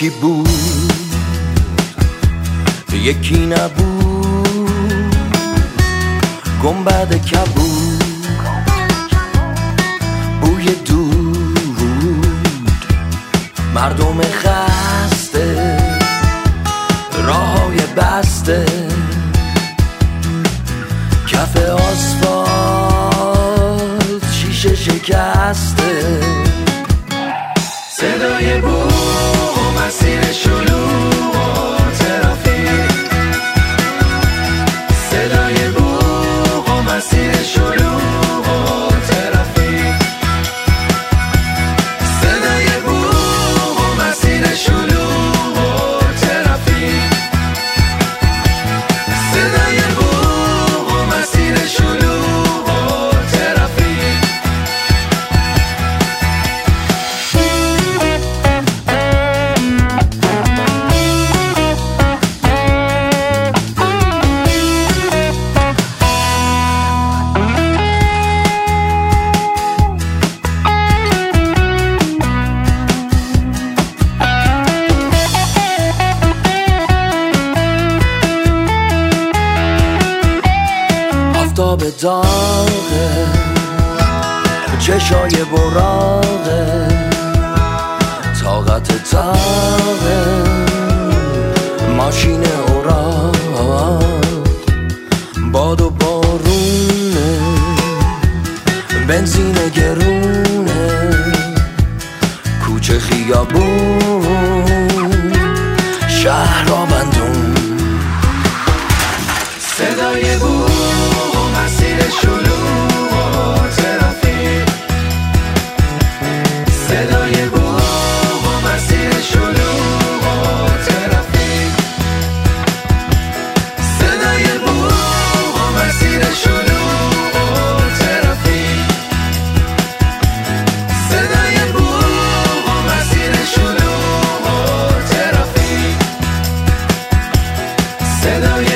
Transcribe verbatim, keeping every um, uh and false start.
یکی بود یکی نبود، گنبد کبود بوی دود، مردم خسته راههای بسته، کف آسفالت شیشه شکسته، صدای بوق و مسیر شلوغ و ترافیک، صدای بوق و مسیر شلوغ و ترافیک، صدای بوق و مسیر شلوغ و ترافیک، صدای بوق و مسیر شلوغ و ترافیک. آفتاب داغه، چشای براغه، طاقت تاغه، ماشین اوراق، باد و بارونه، بنزین گرونه، کوچه خیابون، شهر را بندون، صدای بوق و مسیر شلوغ و ترافیک، صدای بوق و مسیر شلوغ و ترافیک، صدای بوق و مسیر شلوغ و ترافیک، صدای بوق و مسیر شلوغ و ترافیک، صدای